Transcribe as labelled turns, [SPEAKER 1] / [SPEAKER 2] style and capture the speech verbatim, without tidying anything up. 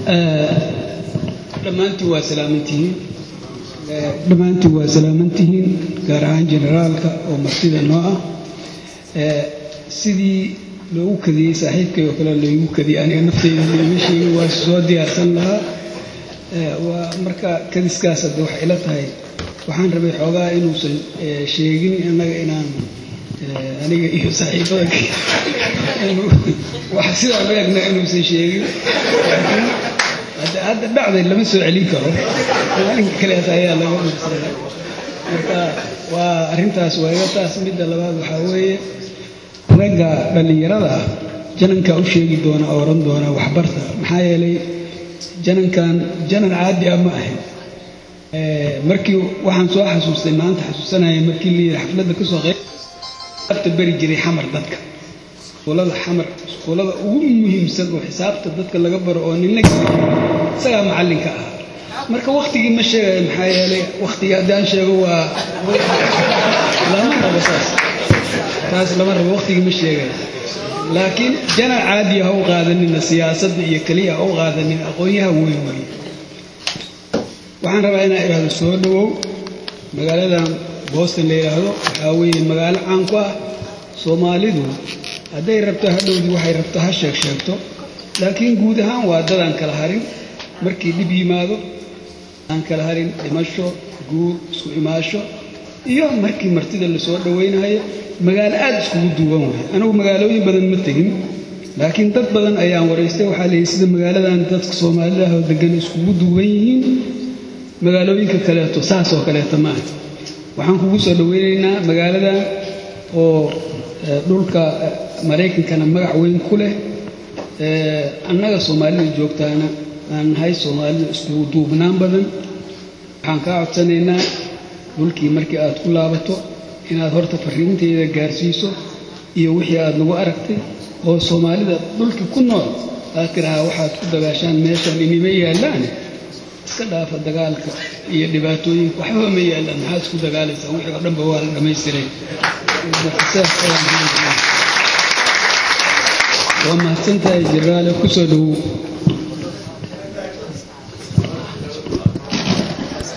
[SPEAKER 1] dhammaantii waa salaamantihiin dhammaantii waa salaamantihiin gaar ahaan generaalka oo martida noo ah sidii loogu kadiyey saaxiibkay oo kale loogu kadiyey aniga naftayda meeshii waa soo diyaarsan lahaa waa marka kadiskaas hadda waxay ila tahay waxaan rabay xoogaa inuusan sheegin annaga inaan aniga iyo saaxiibada waxa sidaa u eegna inuusan sheegin hadda dhacday lama soo celin karo maalinka kaleet ayaa laga dhigsaday marka waa arrintaas waa iga taas midda labaad waxaa weeye ragga dhallinyarada ah janankaa u sheegi doona oo oran doona waxbarta maxaa yeelay janankan janan caadi ah ma ahayn markii waxaan soo xasuustay maanta xasuusanaya markii la yidhi xafladda ka soo qeybta bari jiray xamar dadka iskuullada xamar iskuullada ugu muhiimsan oo xisaabta dadka laga baro oo ninna isagaa macallinka ah marka waktigii ma sheegayo maxaa yeelay waktigii haddaan sheego waa lama rabo saas taas lama rabo waktigii ma sheegayo laakiin janan caadiya ha u qaadanina siyaasadda iyo keliya ha u qaadanin aqoonyaha weyn weyn waxaan rabaa inaan idhaahdo soo dhawow magaaladan Boston la yiraahdo waxaa weeye magaalo caan ku ah Soomaalidu hadday rabto hadhowdii waxay rabto ha sheeg sheegto laakiin guud ahaan waa dadaan kala harin markii dib yimaado aan kala harin dhimasho guur isku imaasho iyo markii martida la soo dhaweynayo magaalo aad isku duwan way anigu magaalooyin badan ma tagin laakiin dad badan ayaan wareystay waxa la yiraahdaa magaaladan dadka Soomaalida ah oo degan isku duwan yihiin magaalooyinka kale to saas oo kale ma aha waxaan kugu soo dhaweynaynaa magaaladan oo dhulka Mareykankana magac weyn ku leh ee annaga Soomaalida joogtaana aan hay Soomaalida isku duubnaan badan waxaan ka codsanaynaa dhulkii markii aad ku laabato inaad horta fariinteeda gaarsiiso iyo wixii aad nagu aragtay oo Soomaalida dhulkii ku nool aad tiraahdo waxaad ku dagaashaan meeshan inima yaalaan iska dhaafa dagaalka iyo dhibaatooyinka waxba ma yaalaan maxaad isku dagaalaysaa wixii oo dhanba waa la dhamaystiray waa mahadsantahay jeneraal ku soo dhawow